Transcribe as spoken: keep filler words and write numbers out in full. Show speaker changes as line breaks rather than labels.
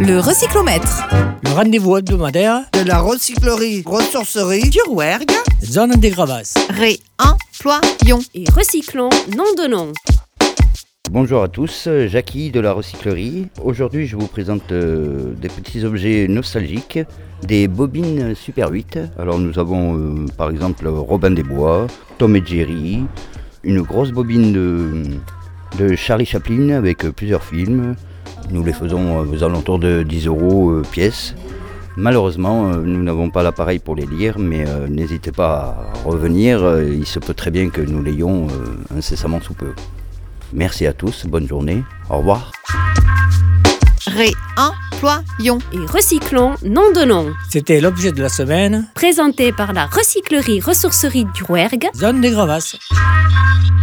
Le recyclomètre.
Le rendez-vous hebdomadaire
de la recyclerie ressourcerie du Rouergue,
zone des Gravasses.
Réemployons
et recyclons, nom de nom.
Bonjour à tous, Jackie de la recyclerie. Aujourd'hui, je vous présente euh, des petits objets nostalgiques, des bobines Super huit. Alors nous avons euh, par exemple Robin des Bois, Tom et Jerry, une grosse bobine de, de Charlie Chaplin avec euh, plusieurs films. Nous les faisons euh, aux alentours de dix euros euh, pièce. Malheureusement, euh, nous n'avons pas l'appareil pour les lire, mais euh, n'hésitez pas à revenir. Euh, il se peut très bien que nous l'ayons euh, incessamment sous peu. Merci à tous, bonne journée, au revoir.
Réemployons
et recyclons, nom de nom.
C'était l'objet de la semaine,
Présenté par la recyclerie ressourcerie du Rouergue,
zone des Gravasses.